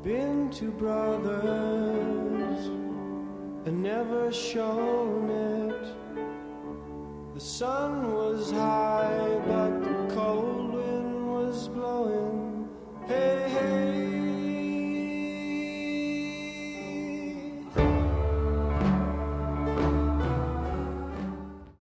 been two brothers and never shown it. The sun was high, but